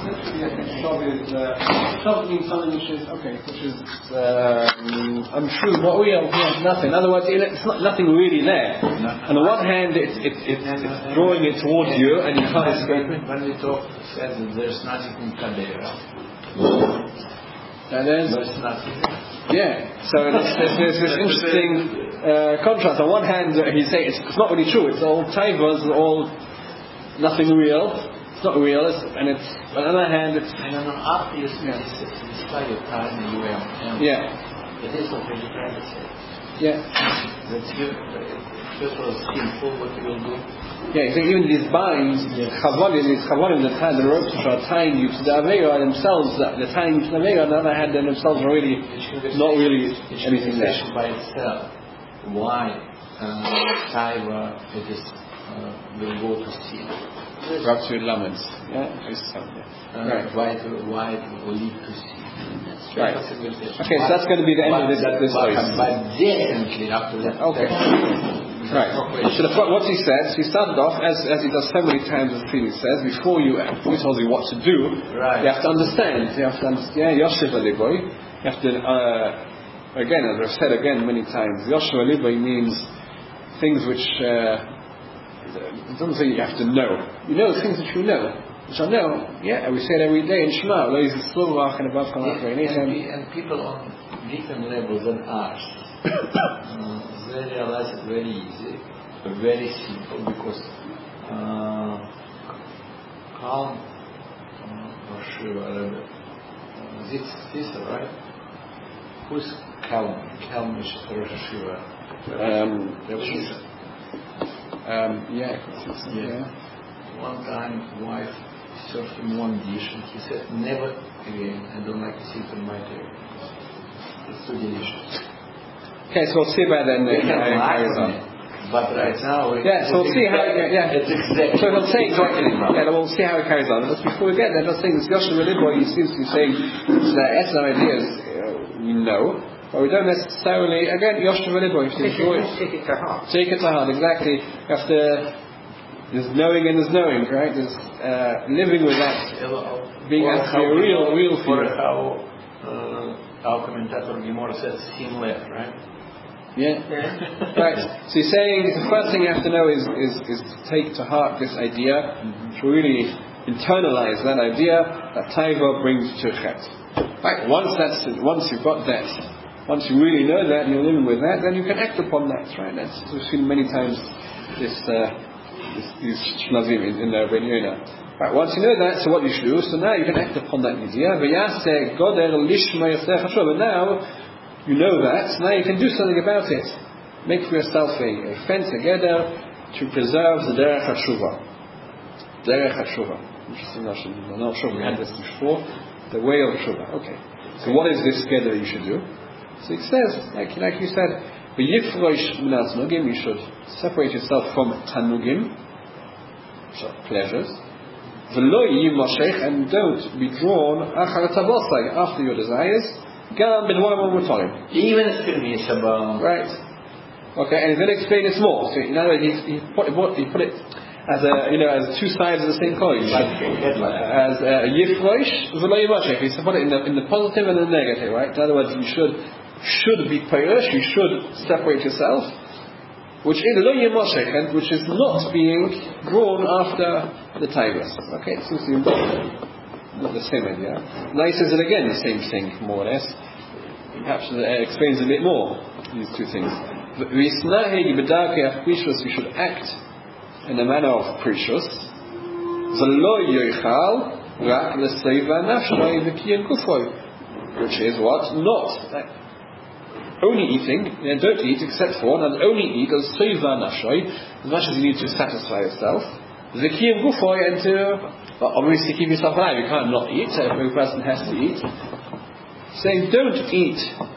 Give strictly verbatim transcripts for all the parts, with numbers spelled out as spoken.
Shav is uh, Shav means something which is okay, which is um, untrue. What we are here, nothing. In other words, it's not nothing really there. On the one hand, it's it's it's, it's drawing it towards you, and you can't escape it. When we talk, said that there's nothing in Kadera. And there's, there's nothing. Yeah. So there's, there's, there's this interesting uh, contrast. On one hand, he's saying it's, it's not really true. It's all taivas, all nothing real. Not real, and it's on the other hand, it's. And on after you see this kind of time you have. Yeah. It is what we're trying to say. Yeah. That's good. Just was simple what you will do. Yeah, so even these binds, chavalim, these chavalim that had the ropes which are tying you to the avera themselves, the tying you to the avera, on the other hand, they themselves are really not really anything there. By itself, why uh, Taiva it is uh, will go to sea. Perhaps with laments, yeah, uh, right. Why to why to lead to sea? Right. Okay, so that's going to be the end of this this voice. But definitely after that. Okay. Right. So the, what he says, he started off as as he does so many times as he says, before you he tells you what to do, right. You have to understand. You have to understand. Yeah, Yoshev Aliboy. You have to uh, again, as I've said again many times, Yoshev Aliboy means things which. Uh, It doesn't say you have to know. You know things that you know. Which I know, yeah, we say it every day in Shema. And people on different levels than us, uh, they realize it very easy, very simple, because uh, calm, uh, Shiva, this, this, right? Who's calm? Calm is Rosh Shiva. Um, Um, yeah, yeah. yeah. One time, wife served him one dish, and he said, "Never again. I don't like to sit on my table. It's too delicious." Okay, so we'll see about that next time. But right now, yeah, so we'll see how. Yeah, yeah. It's exactly. So we'll see exactly. Yeah, we'll see how it carries on. But before we get there, let's think. This Yoshev Aliboy, he seems to be saying that Esser ideas uh, we know. But we don't necessarily, again, Yoshev Aliboy, if you enjoy it. Take it to heart. Take it to heart, exactly. You have to, there's knowing and there's knowing, right? There's uh, living with that, being actually a real, real feeling. Or how uh, our commentator Gemara says, him left, right? Yeah. yeah. Right. So he's saying the first thing you have to know is, is, is to take to heart this idea, mm-hmm. to really internalize that idea that Taiva brings to Chet. Right. Once that's, once you've got that, once you really know that and you're living with that, then you can act upon that, right? That's we've seen many times this, uh, this these shlazim in, in the Ben Yonah. Right, once you know that, so what you should do, so now you can act upon that idea. And now you know that, so now you can do something about it. Make for yourself a, a fence, a gather, to preserve the derech hashuvah. Derech hashuvah. Interesting Russian. I'm not sure we had this before. The way of shuvah. Okay. So what is this gather you should do? So it says, like, like you said, you should separate yourself from tanugim, so pleasures, and don't be drawn after your desires, even if it's about right. Okay, and he's going to explain this more. So in other words, he, he, put, he put it as a, you know, as two sides of the same coin. Like, as a yifrosh, v'lo yimashech. He put it in the, in the positive and the negative, right? In other words, you should should be pirish, you should separate yourself, which is lo yimashech, which is not being drawn after the tigers. Okay, it seems to be not the same idea. Now he says it again, the same thing, more or less. Perhaps it uh, explains a bit more these two things. We should act in a manner of precious, which is what? Not like, only eating, and don't eat except for, and only eat as as much as you need to satisfy yourself, and to well, obviously keep yourself alive. You can't not eat, so every person has to eat. Saying don't eat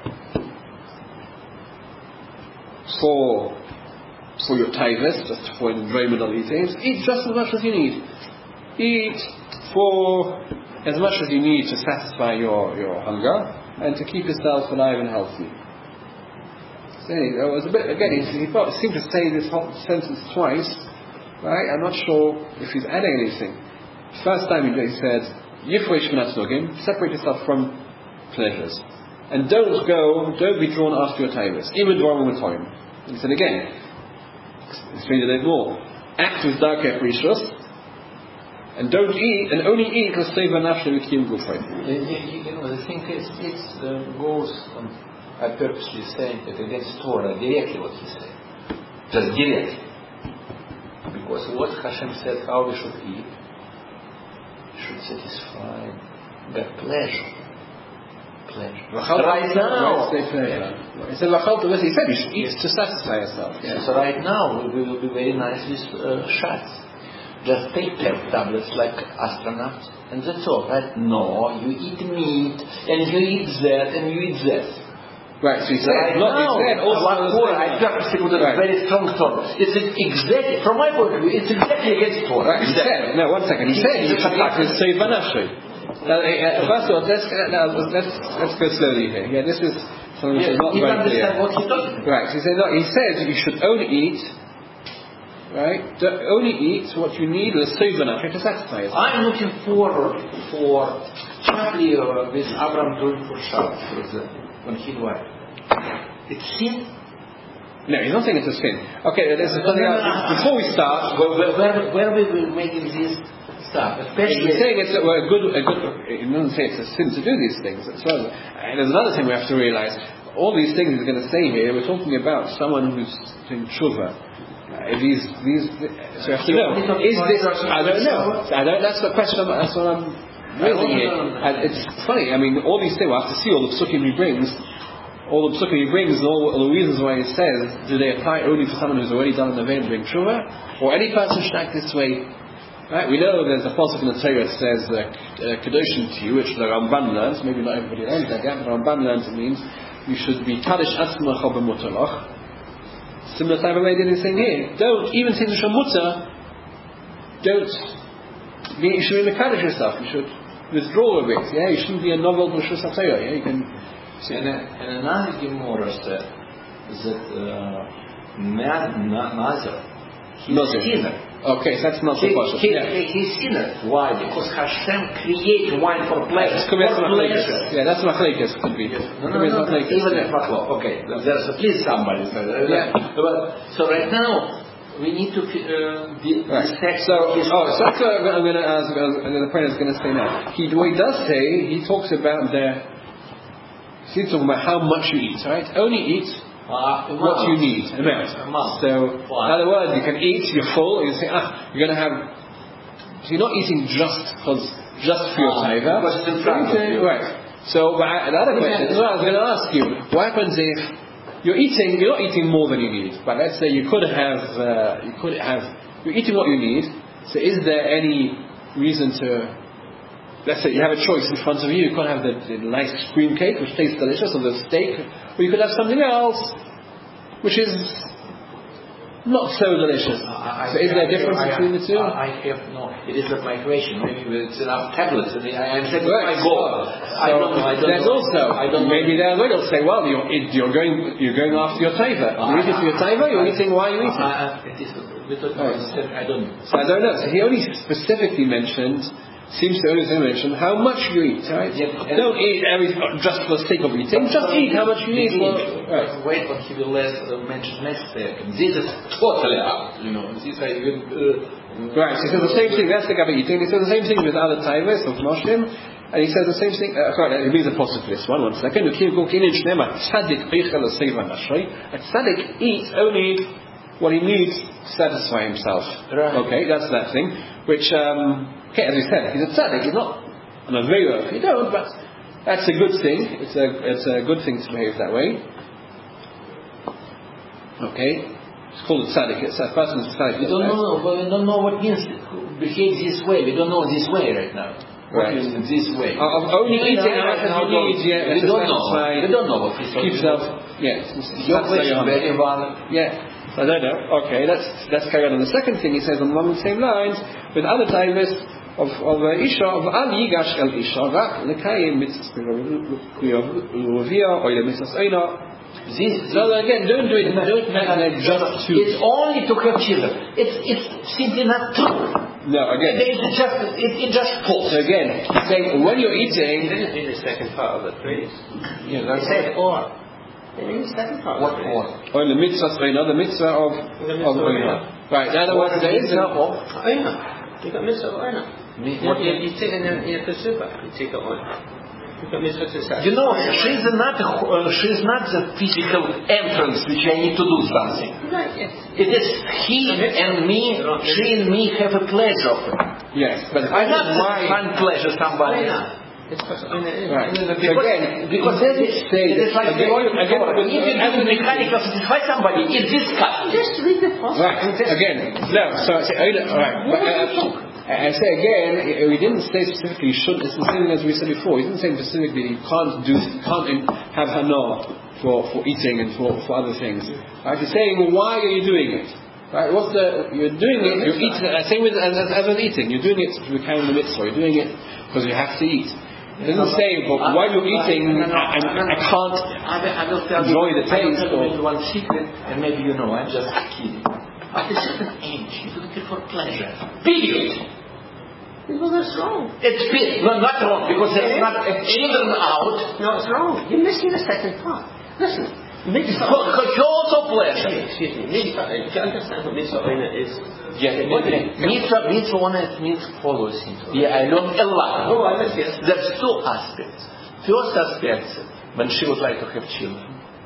for for your taivas, just for enjoyment of eating. Eat just as much as you need. Eat for as much as you need to satisfy your, your hunger and to keep yourself alive and healthy. So it was a bit again. He, he seemed to say this whole sentence twice, right? I'm not sure if he's adding anything. First time he said Yifresh v'natzogim, separate yourself from pleasures. And don't go, don't be drawn after your taivas, even drawing with time. He said again, explain it more. Act with darkei precious, and don't eat, and only eat because seva nafshe v'kiyum gufay. You know, the thing is, it uh, goes, um, I purposely saying it against Torah, directly what he said. Just directly. Because what Hashem said, how we should eat, should satisfy their pleasure. Pleasure. Right now, he said, he said you should eat to satisfy yourself. Yeah. So right now we will be very nice with uh, shots. Just take ten tablets like astronauts, and that's all, right? No, you eat meat, and you eat that, and you eat that. Right, so he said, right not, now, he said also Torah, I purposely put a right. very strong Torah. It's exactly, from my point of view, it's exactly against Torah. Right, he said, no, one second, he, he said you should eat with seva nafshe. First of all, let's, uh, let's, let's go slowly here. Yeah, this is something which yeah, is not very clear. What he's talking about. Right, he said, no, he said you should only eat, right, only eat what you need with seva nafshe to satisfy yourself. I'm looking forward for Charlie uh, with Abraham doing for Shabbat, for example, when he died. It's sin? No, he's not saying it's a sin. Okay, there's something else. Before we start, where, where, where we will making this stuff? Especially he's saying it's a, well, a good, a good. He doesn't say it's a sin to do these things as well. And there's another thing we have to realize. All these things he's going to say here, we're talking about someone who's doing tshuva. Uh, these, these. So you have to know. Is this? I don't know. I don't. That's the question. That's what I'm raising here. And it's funny. I mean, all these things. We'll have to see all the psukim he brings. All the psukim he brings, all, all the reasons why he says, do they apply only for someone who's already done an event doing tshuva, or any person should act this way? Right? We know there's a pasuk in the Torah that says uh, uh, kedoshim to you, which the Ramban learns. Maybe not everybody learns that, but the Ramban learns it means you should be kaddish atzmacha b'mutalach. Similar type of way that he's saying here. Don't even say the shamuta. Don't. You should be kaddish yourself. You should withdraw a bit. Yeah, you shouldn't be a novel b'shus HaTorah. Yeah, you can. And, and another Gemara said that uh, Nazir, he's a sinner. Okay, so that's not he, the question. He, yeah. He's sinner. Why? Because Hashem created wine for pleasure. For pleasure. Yeah, that's machlekes could be. No, no, no, no, even if machlok. Okay, there's at least somebody said that. Yeah. But, so right now, we need to uh, be right. So, oh, so that's what I'm going to ask. The point is going to say now. He, what he does say, he talks about the. He's talking about how much you eat, right? Only eat uh, what you need, amount. So, in other words, you can eat, you're full, you say, ah, you're going to have. So you're not eating just because just for your taiva. Right. So, but I, the other question is, well, I was going to ask you, what happens if you're eating? You're not eating more than you need, but let's say you could have, uh, you could have, you're eating what you need. So, is there any reason to? Let's say you have a choice in front of you. You could have the, the nice cream cake, which tastes delicious, or the steak, or you could have something else, which is not so delicious. I, so, is there a difference I, between the two? I, I have no. It is not my question. Maybe it's enough tablets. I mean, I am saying right. my goal. So, I don't know. I don't there's know. also I don't maybe know. there's will say, well, you're, you're going you're going after your taiva. You're eating for your taiva. You're eating while you're eating. I, I, it is, right. I don't know. So I don't know. So he only specifically mentioned. Seems to only mention how much you eat, right? Yeah, don't eat everything just for the sake of eating. Just eat how much you eat. Well, right. Wait, but he will less, uh, mention next step. This is totally up, you know. This I will. Uh, right. So he says the same thing. That's the guy eating. He says the same thing with other taivas of noshim, and he says the same thing. Uh, sorry, it means a positive list. One, one second. A tzaddik eats only what he needs to satisfy himself. Right. Okay, that's that thing. Which. Um, Okay, as we said, he's a tzaddik, he's not an avera if you don't, but that's a good thing. It's a it's a good thing to behave that way. Okay, it's called a tzaddik. It's a person's tzaddik. We don't know, but we don't know what means behave this way. We don't know this way right now. Right. This way. Of only eating how much you need, yeah. We don't know. We don't know what he's keeps up. Yeah. Your question very valid. Yeah. I don't know. Okay, let's let's carry on. And the second thing he says along the same lines with other taivas. Of of Isha of Al Yigash El Isha Rak Lekayim Mitzvah Rovia or Mitzvah Eina. So again, don't do it. Don't make it just to. It's only to have children. It's it's simply not true. No, again. It, it's just, it, it just falls. So again, he's saying when you're eating. He didn't do the second part of the phrase. Yeah, that's he said or. In the second part. What or? Oh, in the mitzvah, the mitzvah of of oina. Right. In other words, there is a a of oina. You got mitzvah of oina. What you, you take it in your kasuba. You take it on. You got mitzvah to satisfy. You know, she's not a, uh, she's not the physical entrance which I need to do something. Right. Yes. It is he and me. She and me have a pleasure of it. Yes, but I not find pleasure somebody. It's because oina is. Right. Because, again, because it is, it is like again, the again, if you do mechanical satisfy somebody, it's this cut. Just read the process. Right. Again, no. So I say, right. But, uh, I say again, we didn't say specifically you shouldn't. It's the same as we said before. He didn't say specifically you can't do, can't have hana for for eating and for for other things. Right? He's saying, well, why are you doing it? Right? What's the? You're doing it. You're eating. Uh, same with as, as, as with eating. You're doing it to carry the mitzvah. You're doing it because you have to eat. It doesn't say, but while you're eating, I, I, I can't I will tell enjoy you, the taste. I will tell you one secret, and maybe you know, I'm just kidding. At a certain age, you're looking for pleasure. Period. Well, that's wrong. It's period. No, not wrong, because there's not children out. No, it's wrong. You're missing the second part. Listen. Mitzvah. Also pleasure. Excuse me. Mitzvah. Do you understand what mitzvah is? Yes. Mitzvah, mitzvah one it means follows him. Yeah, I learned a lot. Oh, I understand. There's two aspects. First aspect, when she would like to have children.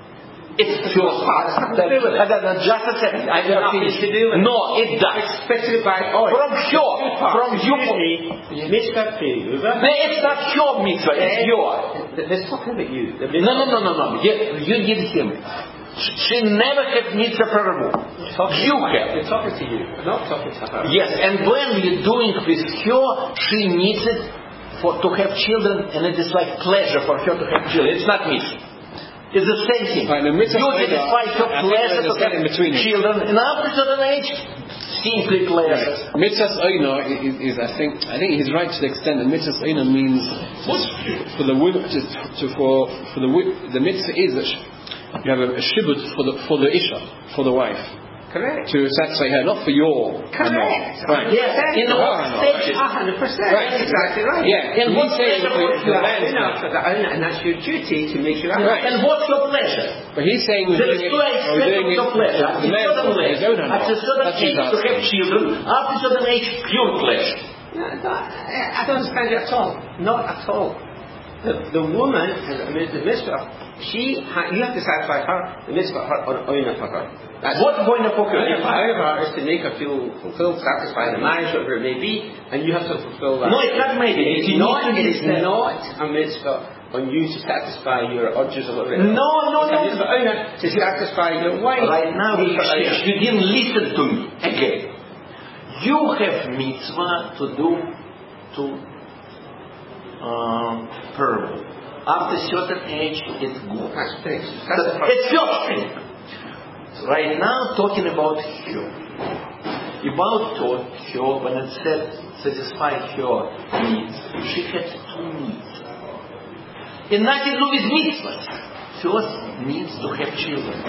It's the first part. That, that, just a second. I have finished. No, it does. Especially by oil. From your, from your. Mitzvah to you. It's not your mitzvah, it's your. They're talking about you. No, no, no, no, no. You, you did him. She never had mitzvah parable. You have. They're talking to you, not talking to her. Yes, and when you're doing with her, she needs it for to have children, and it is like pleasure for her to have children. It's not mitzvah. It's the same thing. Right, the you satisfy your pleasure to have children, and after a certain age, simply pleasure. Right. Mitzvah oina is, is, I think, I think he's right to the extent that mitzvah oina means for the women to, to for for the the mitzvah is that you have a, a shibud for the for the isha, for the wife. Correct. To satisfy her, not for your. Correct. Right. Yes. In all stages. A hundred percent. Right. That's exactly right. Yeah. And what's pleasure for you? And that's your duty to make sure. Right. And what's your pleasure? But he's saying we're there doing is two extremes of your pleasure. The man is own at a certain age to have children. After a certain age, pure pleasure. No, no, I don't understand it at all. Not at all. The, the woman, the mitzvah, she, you have to satisfy her, the mitzvah, her, or oina for her. That's what oina for her? Oina for her is to make her feel fulfilled, satisfied, the marriage, whatever it may be, and you have to fulfill that. No, it's not maybe. It is not, it is not a mitzvah on you to satisfy your urges or whatever. No, no, no. It's a mitzvah oina to satisfy your wife. Right now, you didn't listen to me again. You have mitzvah to do to um, parable. After a certain age, it's good. That's fixed. It's your thing. Right now, talking about her. About her, when it said satisfy her needs, she had two needs. And nothing to do with mitzvahs. First, needs to have children.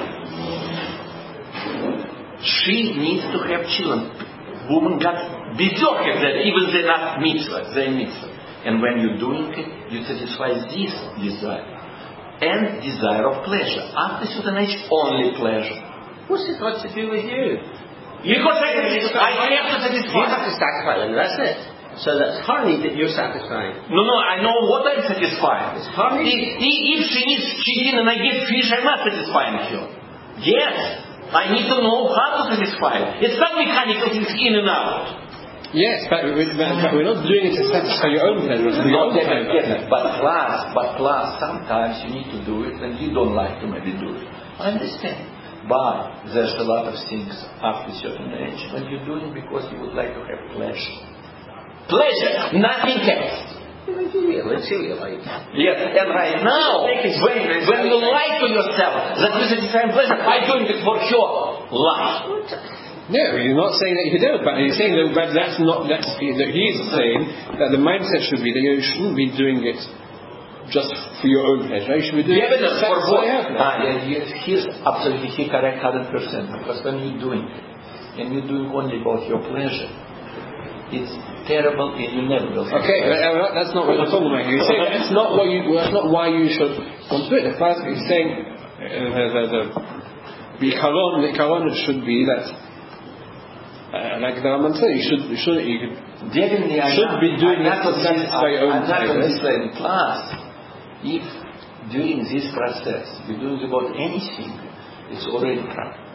She needs to have children. Woman got berserked that even they're not mitzvah, they're mitzvah. And when you're doing it, you satisfy this desire. And desire of pleasure. After a certain age, only pleasure. What's it got to do with you? Because I, I have to satisfy. You have to satisfy them, that's it. So that's her need that you're satisfying. No, no, I know what I'm satisfying. It's her need. If, if she needs chicken and I get fish, I'm not satisfying her. Yes, I need to know how to satisfy. It's not mechanical things in and out. Yes, but, we, but we're not doing it to satisfy your own pleasure. It's your own pleasure. But class, but class, sometimes you need to do it and you don't like to maybe do it. I understand. But there's a lot of things after a certain age when you're doing because you would like to have pleasure. Pleasure, nothing else. Let's see what you like. Yes, and right now, when, when you lie to yourself that this is the pleasure, I'm doing it for sure. Lie. No, you're not saying that you do it, but you're saying that but that's not, that's, that he's saying that the mindset should be that you shouldn't be doing it just for your own pleasure. You should be doing yeah, it for what ah, yeah, yes, he's absolutely he correct one hundred percent, because when you're doing it, and you're doing only about your pleasure, it's terrible and you never will. Okay, uh, that's not what we're talking about here. He's saying that's not what you. That's not why you should want to do it. The first, he's saying uh, the the the the karon, the karon should be that, uh, like the Rambam said, you should you should you could, definitely should I'm be not, doing I'm not that to satisfy your own I'm not on desires. this in class. If during this process you're doing about anything, it's already crap.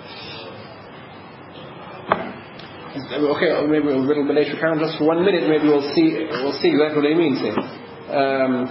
Okay, maybe a little bit later. Karen, just for one minute, maybe we'll see. We'll see exactly what he means here. Um,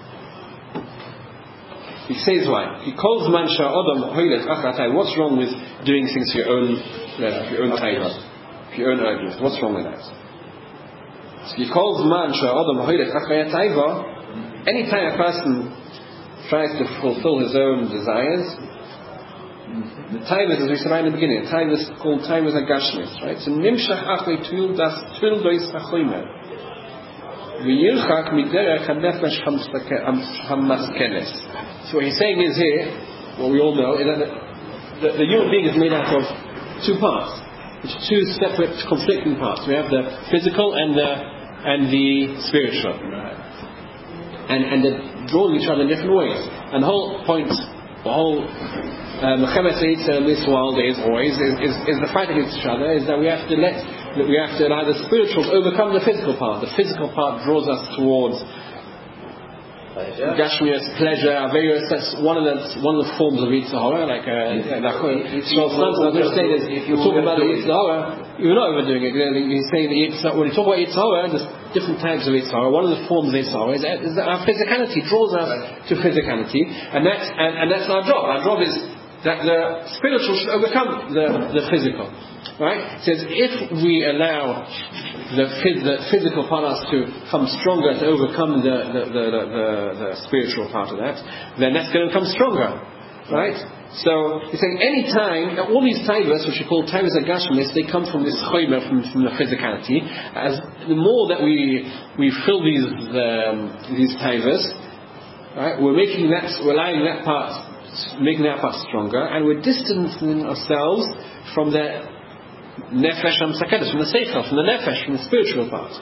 he says why he calls man sha'adam hoilet achatay. What's wrong with doing things for your own pleasure, for your own taiva, for your own urges? What's wrong with that? So he calls man sha'adam hoilet achatay. Anytime a person tries to fulfill his own desires. The time is, as we said right in the beginning, the time is called time is a gashmis, right? So nimshach achlei tuil das tuil dois hachoymer v'yirchak miderech hanefesh hamaskeles. So what he's saying is here, what we all know, is that the, the, the human being is made out of two parts, which are two separate conflicting parts. We have the physical and the and the spiritual, and and they're drawing each other in different ways. And the whole point, the whole Mechemet Yitzhak in this world is always is, is, is the fight against each other. Is that we have to let that we have to allow the spiritual to overcome the physical part. The physical part draws us towards Gashmias, pleasure, various. That's one of the one of the forms of Yitzhak. Like uh, so, sometimes I'm saying is if you're talking about the Yitzhak, you're not overdoing it. He's saying that Yitzhak, when you talk about Yitzhak, there's different types of Yitzhak. One of the forms of Yitzhak is, is that our physicality draws us to physicality, and that's and, and that's our job. Our job is that the spiritual should overcome the, the physical. Right? It says if we allow the, phys- the physical part of us to come stronger to overcome the the, the, the, the, the spiritual part of that, then that's going to become stronger. Right? So he's saying any time, all these taivas, which are called taivas agashmis, they come from this choymer, from, from the physicality. As the more that we we fill these um, these taivas, right, we're making that, we're allowing that part, making that part stronger, and we're distancing ourselves from the nefesh hamsakedes, from the seichel, from the nefesh, from the spiritual part.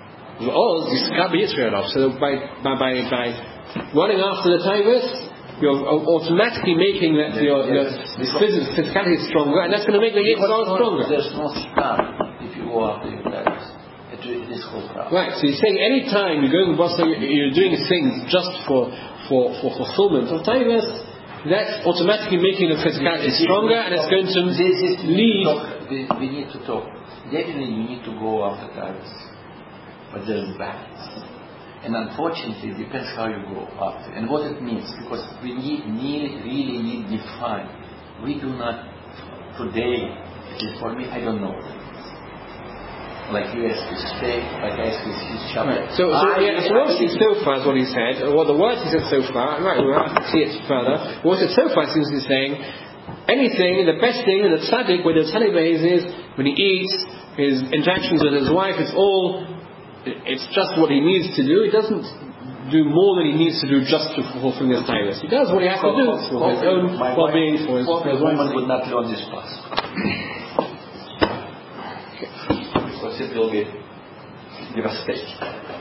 So by by by, by running after the taivas, you're automatically making that your, your physicality is stronger, and that's going to make the Yitzhak stronger. There's no stop if you go after your taivas. It is whole problem. Right. So you're saying any time you're going to you're doing things just for for for fulfillment of taivas, that's automatically making the physicality stronger, and it's going to lead. We, we need to talk. Definitely, you need to go after taivas, but there's balance. And unfortunately, it depends how you go after and what it means, because we need, need really need define. We do not today. For me, I don't know. Like you asked to stay, like I asked with his chapter. Right. So, so, yeah, so what he said so far is what he said. Well, the words he said so far, right, we'll have to see it further. What he said so far seems to be saying anything, the best thing, the tzaddik, where the tzaddik is, when he eats, his interactions with his wife, it's all, it's just what he needs to do. He doesn't do more than he needs to do just to fulfill his taivas. He does what he has to do for his own well-being, for his, for his woman would not learn this class. Because it will be devastating.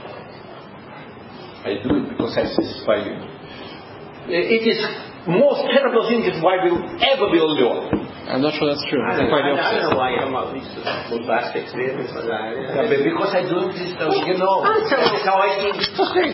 I do it because I satisfy you. It is most terrible thing that why will ever be learned. I'm not sure that's true. I, I, I, I don't know why you're about these bombastic statements like that. Yeah, but because I do this stuff, you know, that's how I think.